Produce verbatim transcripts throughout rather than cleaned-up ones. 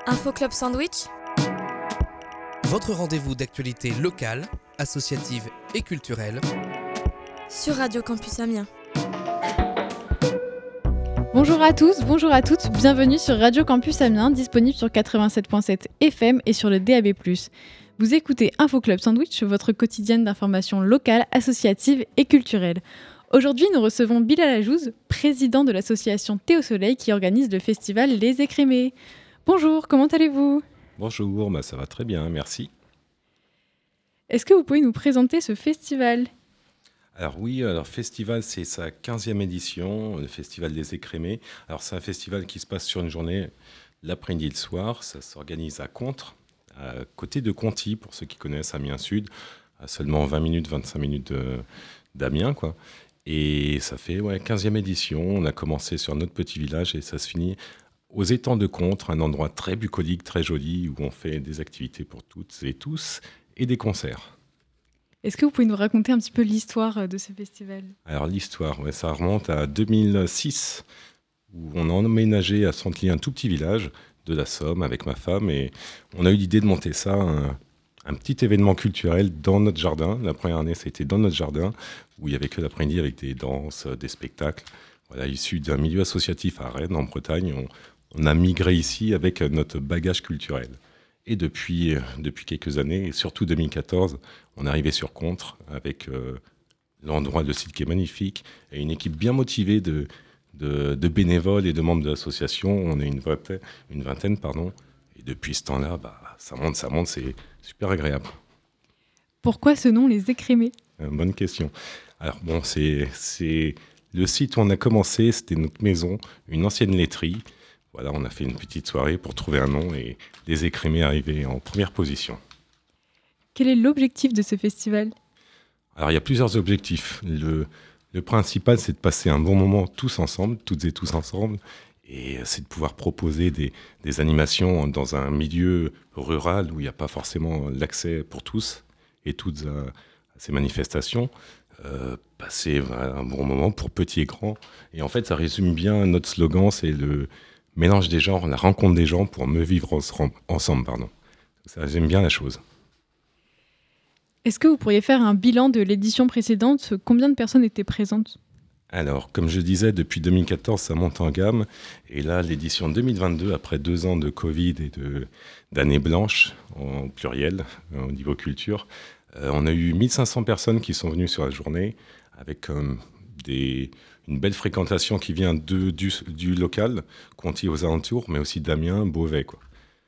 Info Club Sandwich, votre rendez-vous d'actualité locale, associative et culturelle sur Radio Campus Amiens. Bonjour à tous, bonjour à toutes, bienvenue sur Radio Campus Amiens, disponible sur quatre-vingt-sept virgule sept F M et sur le D A B plus. Vous écoutez Info Club Sandwich, votre quotidienne d'information locale, associative et culturelle. Aujourd'hui, nous recevons Bilal Ajouz, président de l'association Thé au Soleil qui organise le festival Les Écrémés. Bonjour, comment allez-vous ? Bonjour, bah ça va très bien, merci. Est-ce que vous pouvez nous présenter ce festival ? Alors oui, alors festival, c'est sa quinzième édition, le festival des Écrémés. Alors c'est un festival qui se passe sur une journée, l'après-midi et le soir. Ça s'organise à Contres, à côté de Conty, pour ceux qui connaissent Amiens Sud, à seulement vingt minutes, vingt-cinq minutes de, d'Amiens, quoi. Et ça fait ouais, quinzième édition. On a commencé sur notre petit village et ça se finit aux étangs de Contres, un endroit très bucolique, très joli, où on fait des activités pour toutes et tous et des concerts. Est-ce que vous pouvez nous raconter un petit peu l'histoire de ce festival ? Alors l'histoire, ouais, ça remonte à deux mille six, où on a emménagé à Santely, un tout petit village de la Somme, avec ma femme, et on a eu l'idée de monter ça, un, un petit événement culturel dans notre jardin. La première année, ça a été dans notre jardin, où il n'y avait que l'après-midi avec des danses, des spectacles. Voilà, issus d'un milieu associatif à Rennes, en Bretagne, on, on a migré ici avec notre bagage culturel. Et depuis, depuis quelques années, et surtout deux mille quatorze, on est arrivé sur Contres avec euh, l'endroit, le site qui est magnifique, et une équipe bien motivée de, de, de bénévoles et de membres de l'association. On est une vingtaine, une vingtaine pardon, et depuis ce temps-là, bah, ça monte, ça monte, c'est super agréable. Pourquoi ce nom, Les Écrémés ? euh, Bonne question. Alors bon, c'est, c'est le site où on a commencé, c'était notre maison, une ancienne laiterie. Voilà, on a fait une petite soirée pour trouver un nom et Les Écrémés arrivaient en première position. Quel est l'objectif de ce festival ? Alors, il y a plusieurs objectifs. Le, le principal, c'est de passer un bon moment tous ensemble, toutes et tous ensemble, et c'est de pouvoir proposer des, des animations dans un milieu rural où il n'y a pas forcément l'accès pour tous et toutes à, à ces manifestations. Euh, passer voilà, un bon moment pour petits et grands. Et en fait, ça résume bien notre slogan, c'est le mélange des genres, la rencontre des gens pour mieux vivre ensemble. Pardon. Ça résume bien la chose. Est-ce que vous pourriez faire un bilan de l'édition précédente ? Combien de personnes étaient présentes ? Alors, comme je disais, depuis deux mille quatorze, ça monte en gamme. Et là, l'édition deux mille vingt-deux, après deux ans de Covid et de, d'années blanches, en pluriel, au niveau culture, euh, on a eu mille cinq cents personnes qui sont venues sur la journée, avec euh, des, une belle fréquentation qui vient de, du, du local, Conty aux alentours, mais aussi d'Amiens, Beauvais, quoi.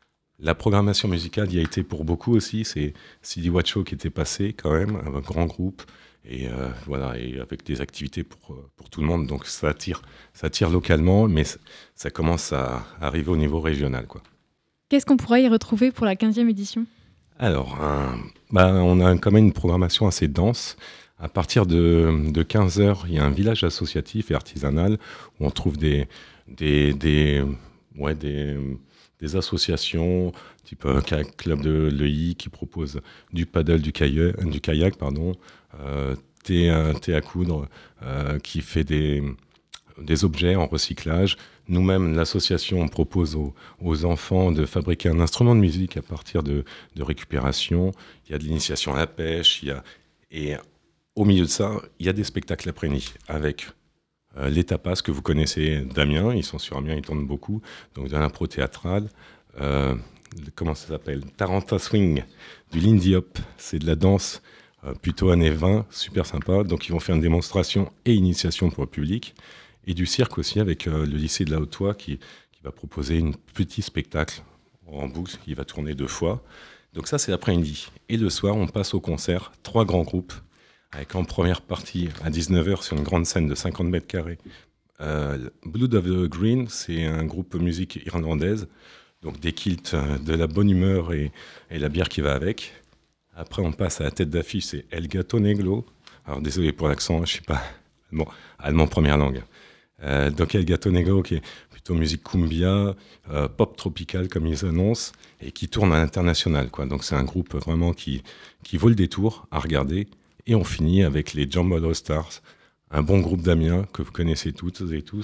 La programmation musicale y a été pour beaucoup aussi. C'est Sidi Wacho qui était passé quand même, un grand groupe, et euh, voilà, et avec des activités pour, pour tout le monde. Donc ça attire, ça attire localement, mais ça commence à arriver au niveau régional, quoi. Qu'est-ce qu'on pourra y retrouver pour la quinzième édition ? Alors, un, bah, on a quand même une programmation assez dense. À partir de, de quinze heures, il y a un village associatif et artisanal où on trouve des, des, des, ouais, des, des associations, type euh, Club de l'E I qui propose du paddle, du kayak, du kayak pardon, euh, thé, euh, thé à coudre, euh, qui fait des, des objets en recyclage. Nous-mêmes, l'association, on propose aux, aux enfants de fabriquer un instrument de musique à partir de, de récupération. Il y a de l'initiation à la pêche, il y a, et au milieu de ça, il y a des spectacles après-midi avec euh, les tapas que vous connaissez d'Amiens. Ils sont sur Amiens, ils tournent beaucoup. Donc de l'impro théâtrale. Euh, comment ça s'appelle ? Taranta Swing, du Lindy Hop. C'est de la danse euh, plutôt années vingt, super sympa. Donc ils vont faire une démonstration et initiation pour le public. Et du cirque aussi avec euh, le lycée de la Haute-Oie qui, qui va proposer un petit spectacle en boucle qui va tourner deux fois. Donc ça, c'est l'après-midi. Et le soir, on passe au concert, trois grands groupes, avec en première partie, à dix-neuf heures, sur une grande scène de cinquante mètres carrés, euh, Blood of the Green, c'est un groupe de musique irlandaise, donc des kilts, euh, de la bonne humeur et, et la bière qui va avec. Après, on passe à la tête d'affiche, c'est El Gato Negro. Alors, désolé pour l'accent, je ne suis pas allemand, allemand première langue. Euh, donc, El Gato Negro, qui est plutôt musique cumbia, euh, pop tropical, comme ils annoncent, et qui tourne à l'international, quoi. Donc, c'est un groupe vraiment qui, qui vaut le détour à regarder. Et on finit avec les Jambalaya Stars, un bon groupe d'Amiens que vous connaissez toutes et tous,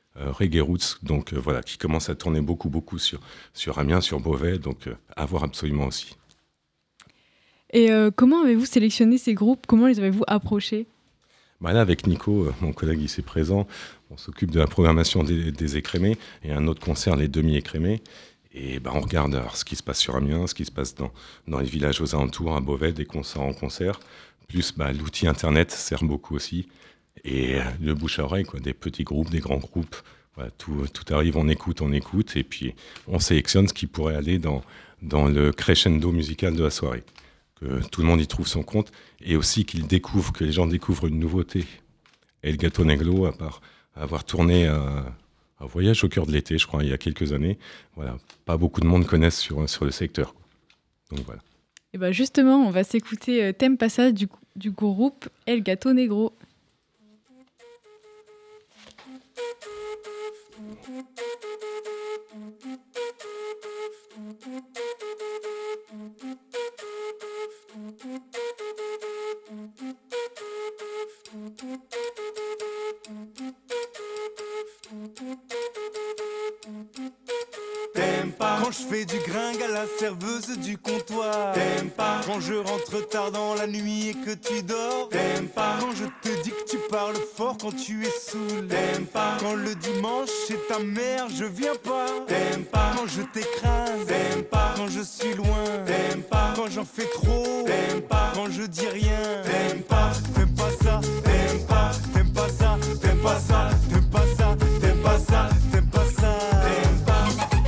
euh, reggae roots, donc euh, voilà, qui commence à tourner beaucoup, beaucoup sur, sur Amiens, sur Beauvais, donc euh, à voir absolument aussi. Et euh, comment avez-vous sélectionné ces groupes? Comment les avez-vous approchés? Bah là, avec Nico, euh, mon collègue ici présent, on s'occupe de la programmation des, des écrémés, et un autre concert, les demi-écrémés. Et bah, on regarde alors, ce qui se passe sur Amiens, ce qui se passe dans, dans les villages aux alentours, à Beauvais, des concerts en concert. Plus bah, l'outil Internet sert beaucoup aussi. Et euh, le bouche à oreille, quoi, des petits groupes, des grands groupes. Voilà, tout, tout arrive, on écoute, on écoute. Et puis on sélectionne ce qui pourrait aller dans, dans le crescendo musical de la soirée. Que tout le monde y trouve son compte. Et aussi qu'ils découvrent, que les gens découvrent une nouveauté. El Gato Negro, à part avoir tourné à... un voyage au cœur de l'été, je crois, il y a quelques années. Voilà, pas beaucoup de monde connaissent sur, sur le secteur. Donc voilà. Et ben justement, on va s'écouter euh, T'aimes pas ça du, du groupe El Gato Negro. T'aimes pas quand je fais du gringue à la serveuse du comptoir. T'aimes pas quand je rentre tard dans la nuit et que tu dors. T'aimes pas quand je te dis que tu parles fort quand tu es saoul. T'aimes pas quand le dimanche chez ta mère je viens pas. T'aimes pas quand je t'écrase. T'aimes pas quand je suis loin. T'aimes pas quand j'en fais trop. T'aimes pas quand je dis rien. T'aimes pas, t'aimes pas ça. T'aimes pas, t'aimes pas ça. T'aimes pas ça, t'aimes pas ça. T'aimes pas ça, t'aimes pas ça. T'aimes pas.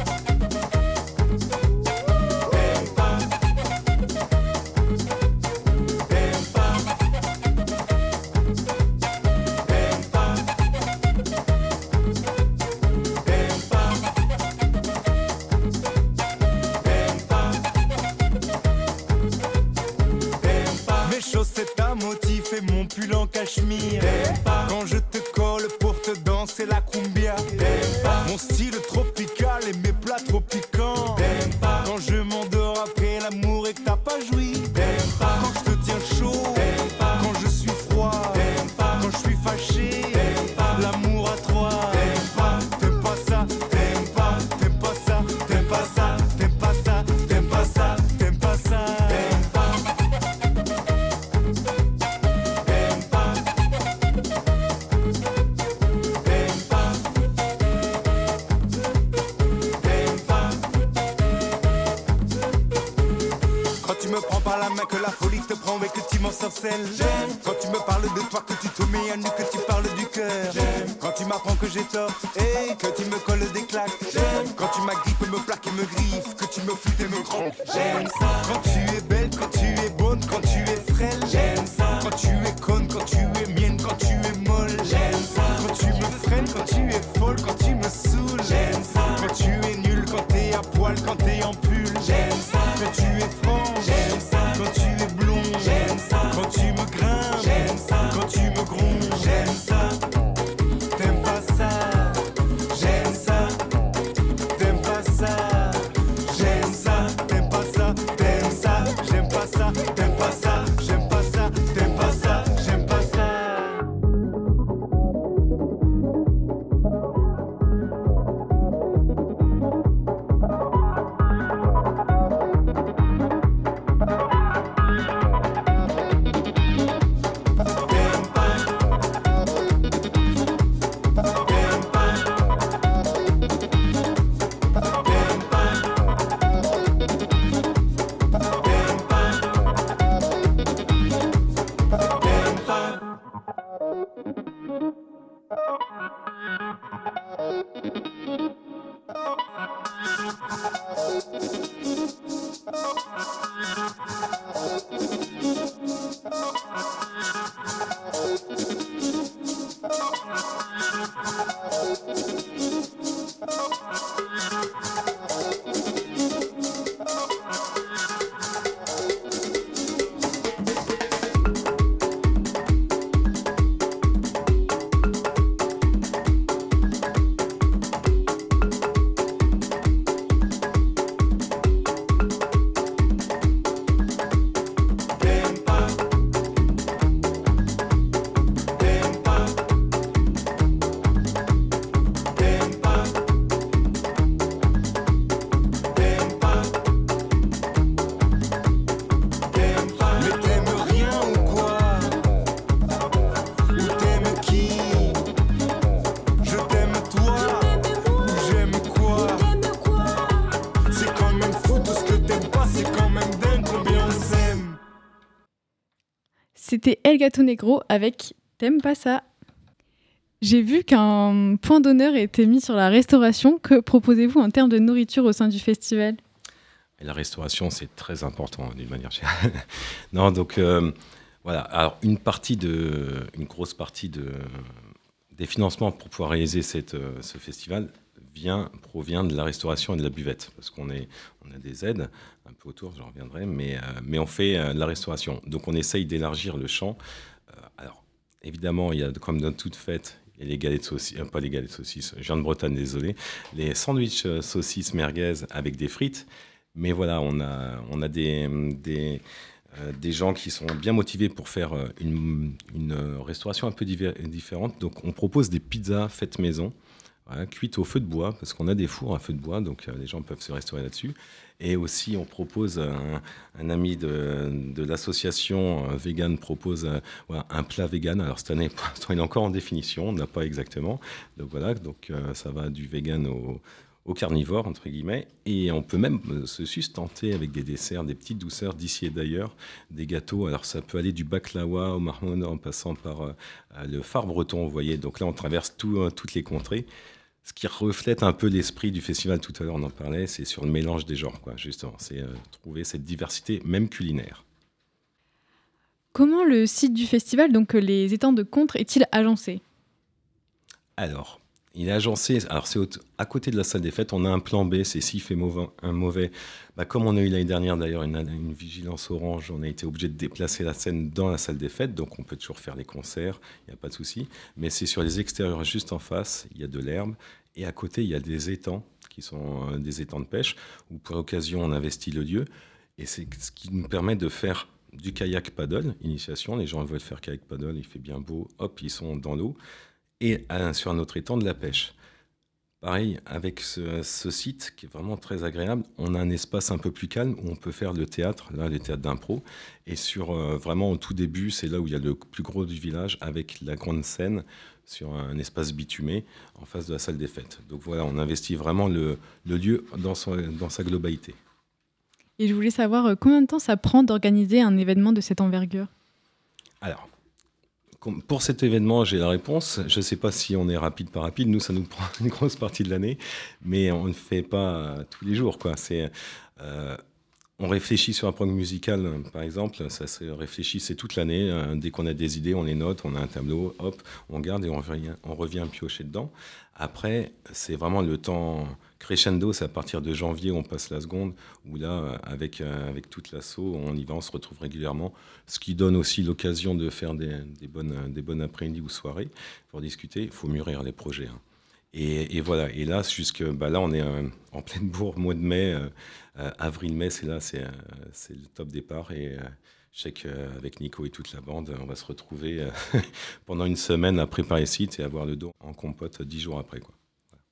Et mon pull en cachemire. Quand je te colle pour te danser la cumbia. Mon style tropical et mes plats trop piquants. Quand je m'endors après l'amour et que t'as pas joui. Quand je te tiens chaud. Quand je suis froid. Quand je suis fâché. L'amour à trois. T'aimes pas ça, t'aimes pas, t'aimes pas ça, t'aimes pas ça, t'aimes pas ça, t'aimes pas ça, t'aimes pas ça. Que la folie te prend et que tu m'ensorcelles. J'aime quand tu me parles de toi, que tu te mets à nu, que tu parles du cœur. J'aime quand tu m'apprends que j'ai tort et que tu me colles des claques. J'aime quand tu m'agrippes, me plaques et me griffes, que tu me fous et me crampes. J'aime ça quand tu es belle, quand tu es bonne, quand tu es frêle. J'aime ça quand tu es conne, quand tu es mienne, quand tu es molle. J'aime ça quand tu me freines, quand tu es folle, quand tu me saoules. J'aime ça quand tu es nulle, quand t'es à poil, quand t'es en pull. J'aime ça quand tu es franc. J'aime ça quand tu es blond. J'aime ça quand tu me grimpes. J'aime ça quand tu me grondes. J'aime ça. T'aimes pas ça. J'aime ça. T'aimes pas ça. J'aime ça. T'aimes pas ça. T'aimes ça. J'aime pas ça. T'aimes pas ça. J'aime pas ça. T'aimes pas ça. J'aime pas ça. C'était El Gato Negro avec T'aimes pas ça. J'ai vu qu'un point d'honneur était mis sur la restauration. Que proposez-vous en termes de nourriture au sein du festival ? Et la restauration, c'est très important hein, d'une manière générale. non, donc euh, voilà. Alors une partie de, une grosse partie de, des financements pour pouvoir réaliser cette, euh, ce festival vient, provient de la restauration et de la buvette, parce qu'on est, on a des aides un peu autour, j'en reviendrai, mais, euh, mais on fait euh, de la restauration. Donc on essaye d'élargir le champ. Euh, alors évidemment, il y a comme dans toute fête, il y a les galettes saucisses, euh, pas les galettes saucisses, je viens de Bretagne, désolé, les sandwichs euh, saucisses merguez avec des frites. Mais voilà, on a, on a des, des, euh, des gens qui sont bien motivés pour faire une, une restauration un peu diver, différente. Donc on propose des pizzas faites maison, voilà, cuites au feu de bois, parce qu'on a des fours à feu de bois, donc euh, les gens peuvent se restaurer là-dessus. Et aussi, on propose, un, un ami de, de l'association euh, vegan propose euh, voilà, un plat vegan. Alors cette année, pour l'instant, il est encore en définition, on n'a pas exactement. Donc voilà, donc, euh, ça va du vegan au... au carnivore, entre guillemets, et on peut même se sustenter avec des desserts, des petites douceurs d'ici et d'ailleurs, des gâteaux. Alors ça peut aller du baklawa au marmonna en passant par euh, le phare breton, vous voyez. Donc là, on traverse tout, euh, toutes les contrées. Ce qui reflète un peu l'esprit du festival, tout à l'heure on en parlait, c'est sur le mélange des genres, quoi, justement. C'est euh, trouver cette diversité, même culinaire. Comment le site du festival, donc les étangs de Contres, est-il agencé ? Alors, il est agencé, alors c'est au, à côté de la salle des fêtes, on a un plan B, c'est s'il fait mauvais, un mauvais, bah comme on a eu l'année dernière d'ailleurs une, une vigilance orange, on a été obligé de déplacer la scène dans la salle des fêtes, donc on peut toujours faire les concerts, il n'y a pas de souci, mais c'est sur les extérieurs juste en face, il y a de l'herbe, et à côté il y a des étangs, qui sont euh, des étangs de pêche, où pour l'occasion on investit le lieu, et c'est ce qui nous permet de faire du kayak paddle, initiation, les gens veulent faire kayak paddle, il fait bien beau, hop, ils sont dans l'eau, et à, sur un autre étang de la pêche. Pareil, avec ce, ce site qui est vraiment très agréable, on a un espace un peu plus calme où on peut faire le théâtre, là, le théâtre d'impro. Et sur, euh, vraiment, au tout début, c'est là où il y a le plus gros du village, avec la grande scène sur un espace bitumé en face de la salle des fêtes. Donc voilà, on investit vraiment le, le lieu dans, son, dans sa globalité. Et je voulais savoir euh, combien de temps ça prend d'organiser un événement de cette envergure ? Alors, pour cet événement, j'ai la réponse. Je ne sais pas si on est rapide par rapide. Nous, ça nous prend une grosse partie de l'année, mais on ne fait pas tous les jours, quoi. C'est, euh, on réfléchit sur un programme musical, par exemple. Ça se réfléchit, c'est toute l'année. Dès qu'on a des idées, on les note, on a un tableau, hop, on garde et on revient, on revient piocher dedans. Après, c'est vraiment le temps crescendo, c'est à partir de janvier où on passe la seconde, où là, avec, avec toute l'asso, on y va, on se retrouve régulièrement, ce qui donne aussi l'occasion de faire des, des, bonnes, des bonnes après-midi ou soirées pour discuter. Il faut mûrir les projets. Hein. Et, et voilà, et là, jusque, bah là, on est euh, en pleine bourre, mois de mai, euh, euh, avril-mai, c'est là, c'est, euh, c'est le top départ. Et euh, je sais qu'avec Nico et toute la bande, on va se retrouver euh, pendant une semaine à préparer le site et avoir le dos en compote dix jours après, quoi.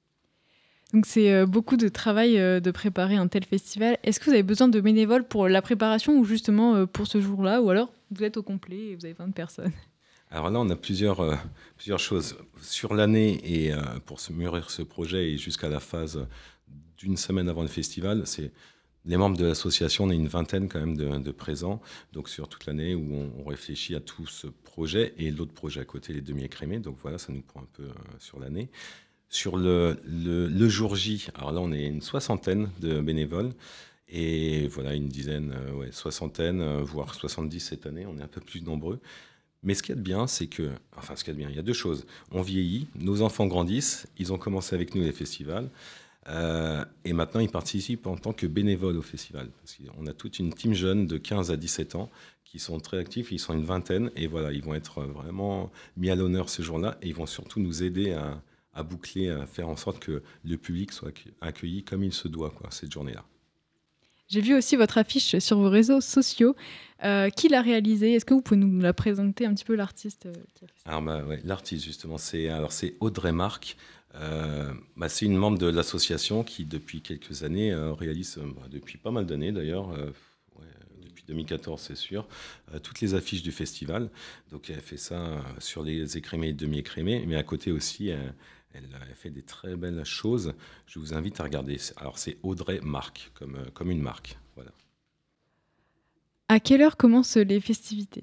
Donc c'est euh, beaucoup de travail euh, de préparer un tel festival. Est-ce que vous avez besoin de bénévoles pour la préparation ou justement euh, pour ce jour-là ? Ou alors vous êtes au complet et vous avez vingt personnes ? Alors là, on a plusieurs, euh, plusieurs choses. Sur l'année, et euh, pour se mûrir ce projet et jusqu'à la phase d'une semaine avant le festival, c'est les membres de l'association, on est une vingtaine quand même de, de présents, donc sur toute l'année où on, on réfléchit à tout ce projet et l'autre projet à côté, les demi-écrémés. Donc voilà, ça nous prend un peu euh, sur l'année. Sur le, le, le jour J, alors là, on est une soixantaine de bénévoles. Et voilà, une dizaine, euh, ouais, soixantaine, euh, voire soixante-dix cette année, on est un peu plus nombreux. Mais ce qu'il y a de bien, c'est que... Enfin, ce qu'il y a de bien, il y a deux choses. On vieillit, nos enfants grandissent, ils ont commencé avec nous les festivals, euh, et maintenant, ils participent en tant que bénévoles au festival. Parce qu'on a toute une team jeune de quinze à dix-sept ans qui sont très actifs, ils sont une vingtaine, et voilà, ils vont être vraiment mis à l'honneur ce jour-là, et ils vont surtout nous aider à, à boucler, à faire en sorte que le public soit accueilli comme il se doit, quoi, cette journée-là. J'ai vu aussi votre affiche sur vos réseaux sociaux. Euh, qui l'a réalisée ? Est-ce que vous pouvez nous la présenter un petit peu, l'artiste euh, qui a fait ça ? Alors, bah, ouais, l'artiste, justement, c'est, alors, c'est Audrey Marc. Euh, bah, c'est une membre de l'association qui, depuis quelques années, euh, réalise, euh, bah, depuis pas mal d'années d'ailleurs, euh, ouais, depuis deux mille quatorze, c'est sûr, euh, toutes les affiches du festival. Donc, elle fait ça euh, sur les écrémés et demi-écrémés, mais à côté aussi, euh, elle, elle fait des très belles choses. Je vous invite à regarder. Alors, c'est Audrey Marc, comme, euh, comme une marque. Voilà. À quelle heure commencent les festivités ?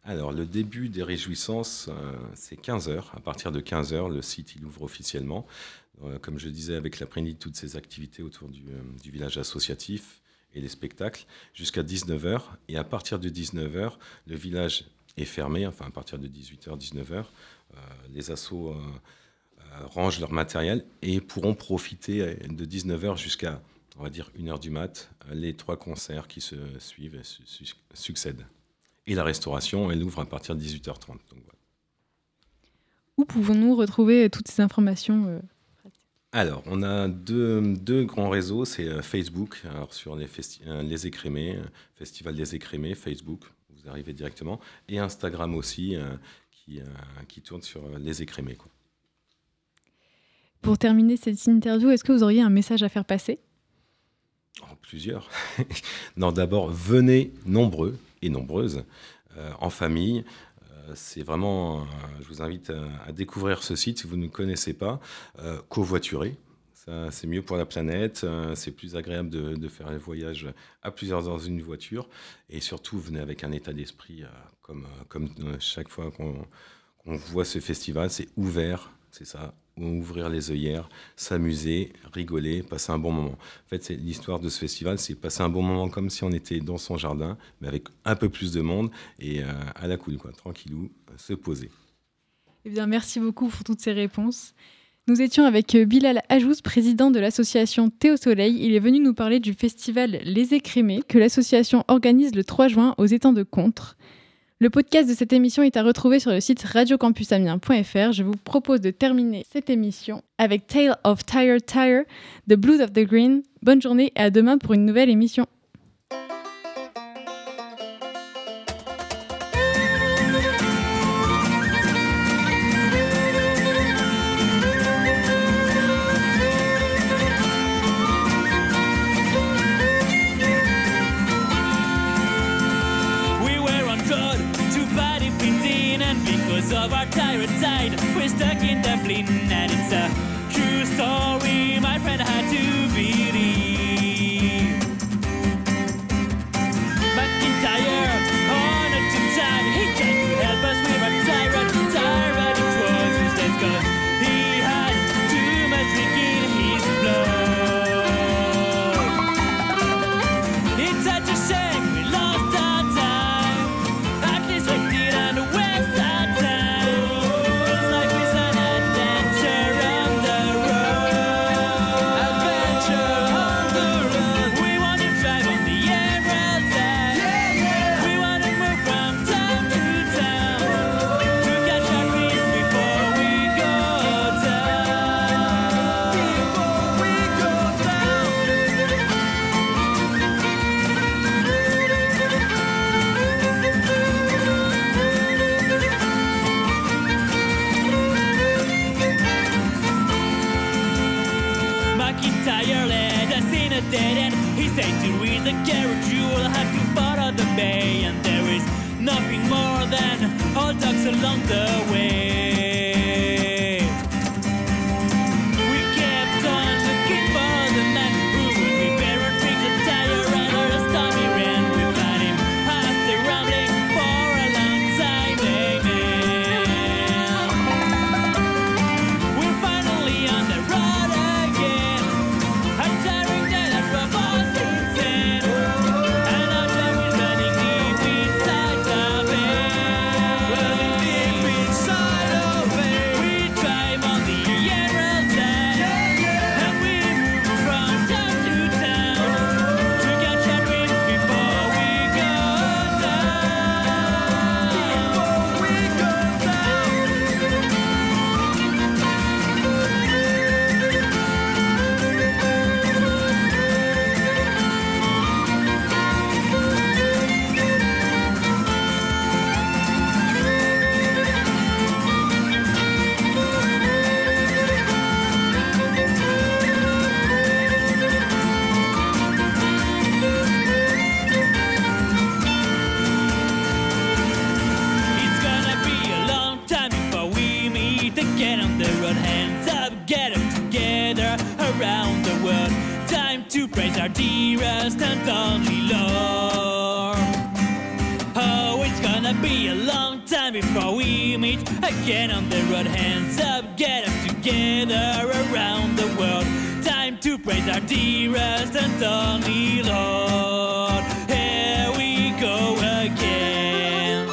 Alors, le début des réjouissances, euh, c'est quinze heures. À partir de quinze heures, le site il ouvre officiellement. Euh, comme je disais, avec l'après-midi, toutes ces activités autour du, euh, du village associatif et les spectacles, jusqu'à dix-neuf heures. Et à partir de dix-neuf heures, le village est fermé, enfin à partir de dix-huit heures, dix-neuf heures. Euh, les assos euh, euh, rangent leur matériel et pourront profiter de dix-neuf heures jusqu'à, on va dire, une heure du mat, les trois concerts qui se suivent et su- su- succèdent. Et la restauration, elle ouvre à partir de dix-huit heures trente. Donc, voilà. Où pouvons-nous retrouver toutes ces informations euh... Alors, on a deux, deux grands réseaux, c'est euh, Facebook, alors sur les, festi- euh, les écrémés, euh, Festival des écrémés, Facebook, vous arrivez directement, et Instagram aussi, euh, qui, euh, qui tourne sur euh, les écrémés, quoi. Pour terminer cette interview, est-ce que vous auriez un message à faire passer ? Oh, plusieurs. Non, d'abord, venez nombreux et nombreuses, euh, en famille. Euh, c'est vraiment, euh, je vous invite à, à découvrir ce site si vous ne connaissez pas. Euh, covoiturer, ça, c'est mieux pour la planète. Euh, c'est plus agréable de, de faire les voyages à plusieurs dans une voiture. Et surtout, venez avec un état d'esprit, euh, comme, euh, comme euh, chaque fois qu'on, qu'on voit ce festival, c'est ouvert, c'est ça. Ouvrir les œillères, s'amuser, rigoler, passer un bon moment. En fait, c'est l'histoire de ce festival, c'est passer un bon moment comme si on était dans son jardin, mais avec un peu plus de monde et euh, à la cool, quoi, tranquillou, se poser. Eh bien, merci beaucoup pour toutes ces réponses. Nous étions avec Bilal Ajouz, président de l'association Thé au Soleil. Il est venu nous parler du festival Les Écrémés que l'association organise le trois juin aux étangs de Contres. Le podcast de cette émission est à retrouver sur le site radio campus amiens point f r. Je vous propose de terminer cette émission avec Tale of Tired Tire, The Blues of the Green. Bonne journée et à demain pour une nouvelle émission. Of our tyrant tide, we're stuck in Dublin, and it's a true story my friend had to believe. McIntyre, on a two-time, he tried to help us with our tyrant, tyrant, it was useless cause he had too much drink in his blood. It's such a shame we lost our time, at least we didn't waste our time. He said to read the carriage you will have to follow the bay, and there is nothing more than all dogs along the way. We kept on looking for the man who would repair and fix the tire under the stormy rain. We found him after rambling for a long time, amen. We're finally on the road again. I'm tiring that I'm from Boston. And our time is running deep inside the vein. Running deep inside the vein. We drive on the Emerald Line, and we move from town to town to catch our dreams before we go down. Before we go down. It's gonna be a long time before we meet again on the road. Hands up, get them together around the world. Time to praise our dearest and only Lord. Oh, it's gonna be a long we meet again on the road. Hands up, get up together around the world. Time to praise our dearest and only Lord. Here we go again.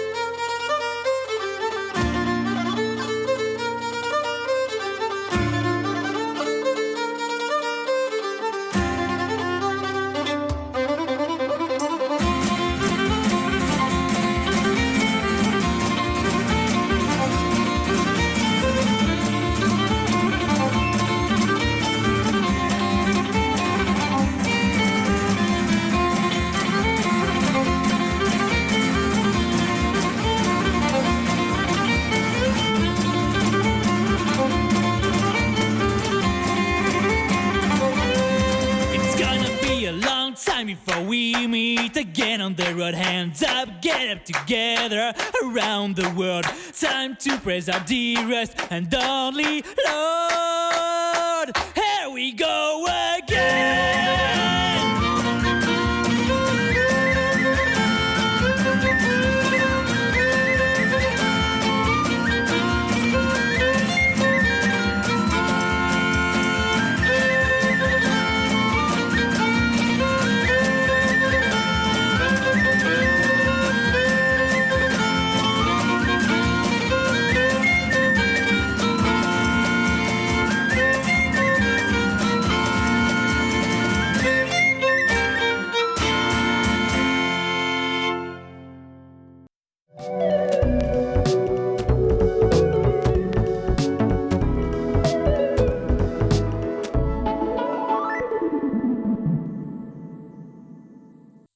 Time before we meet again on the road. Hands up, get up together around the world. Time to praise our dearest and only Lord. Here we go.